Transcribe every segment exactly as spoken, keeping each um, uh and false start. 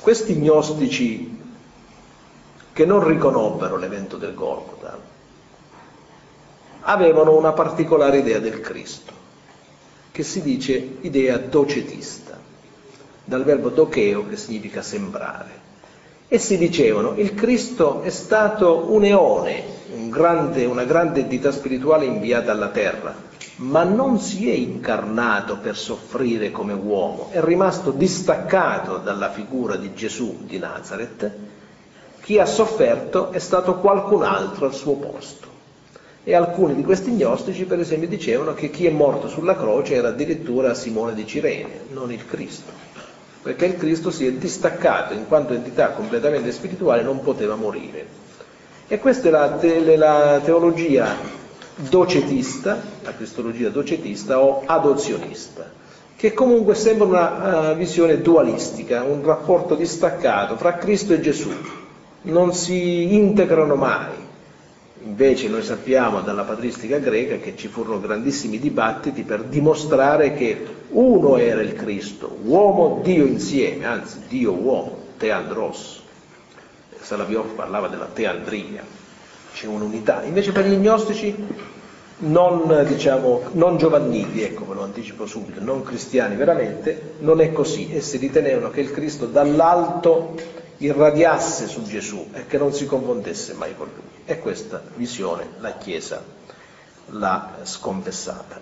Questi gnostici che non riconobbero l'evento del Golgota avevano una particolare idea del Cristo, che si dice idea docetista, dal verbo docheo, che significa sembrare. E si dicevano: il Cristo è stato un eone, un grande, una grande entità spirituale inviata alla terra, ma non si è incarnato per soffrire come uomo, è rimasto distaccato dalla figura di Gesù di Nazareth. Chi ha sofferto è stato qualcun altro al suo posto. E alcuni di questi gnostici, per esempio, dicevano che chi è morto sulla croce era addirittura Simone di Cirene, non il Cristo, perché il Cristo si è distaccato, in quanto entità completamente spirituale non poteva morire. E questa è la, te, la teologia docetista, la cristologia docetista o adozionista, che comunque sembra una uh, visione dualistica, un rapporto distaccato fra Cristo e Gesù, non si integrano mai. Invece noi sappiamo dalla patristica greca che ci furono grandissimi dibattiti per dimostrare che uno era il Cristo, uomo Dio insieme, anzi Dio uomo, teandros. Salaviov parlava della teandria, c'è un'unità. Invece per gli gnostici non, diciamo, non giovannili, ecco, ve lo anticipo subito, non cristiani veramente, non è così. Essi ritenevano che il Cristo dall'alto irradiasse su Gesù e che non si confondesse mai con lui. E questa visione la Chiesa l'ha sconfessata.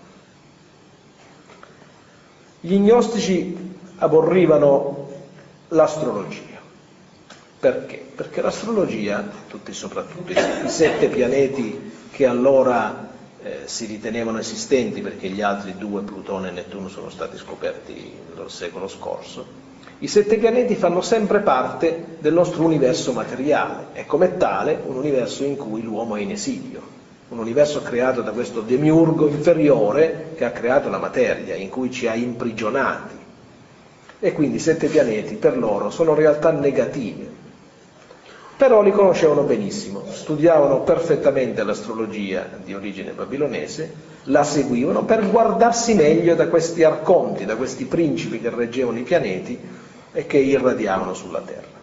Gli gnostici aborrivano l'astrologia. Perché? Perché l'astrologia, tutti soprattutto i sette pianeti che allora eh, si ritenevano esistenti, perché gli altri due, Plutone e Nettuno, sono stati scoperti nel secolo scorso, i sette pianeti fanno sempre parte del nostro universo materiale e come tale un universo in cui l'uomo è in esilio, un universo creato da questo demiurgo inferiore che ha creato la materia, in cui ci ha imprigionati. E quindi i sette pianeti per loro sono realtà negative. Però li conoscevano benissimo, studiavano perfettamente l'astrologia di origine babilonese, la seguivano per guardarsi meglio da questi arconti, da questi principi che reggevano i pianeti e che irradiavano sulla terra.